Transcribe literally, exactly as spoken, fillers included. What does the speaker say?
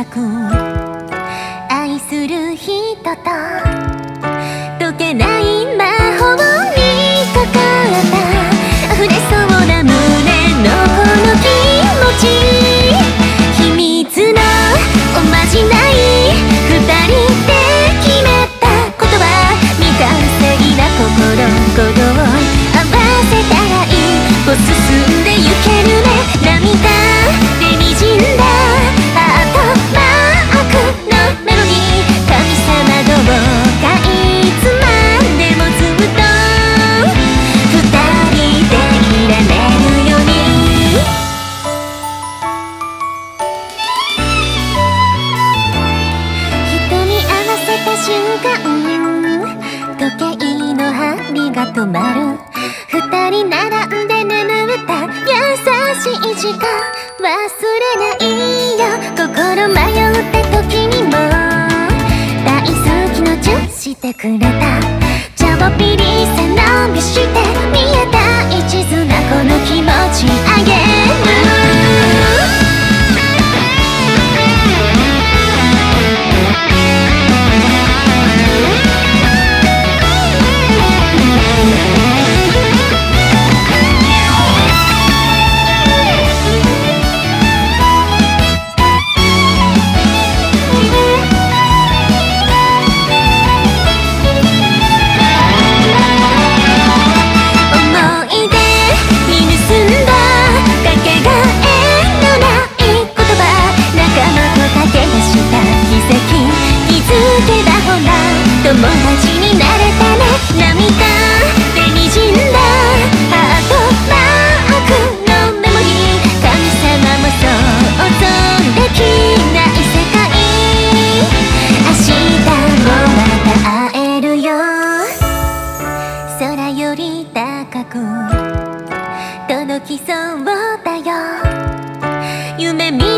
く愛する人と解けない魔法にかかった溢れそうな胸のこの気持ち秘密のおまじない二人で決めた言葉未完成な心鼓動合わせたら一歩進んでゆけるね涙でにじんだハートマークのメロディー神様どうかいつまでもずっと二人でいられるように瞳合わせた瞬間時計の針が止まる二人並んで眠った優しい時間忘れないよ心迷った時にも大好きのチューしてくれたちょっぴり背伸びして見えた一途なこの気持ちあげる友達になれたね涙でにじんだハートマークのメモリー神様も想像できない世界明日もまた会えるよ空より高く届きそうだよ夢見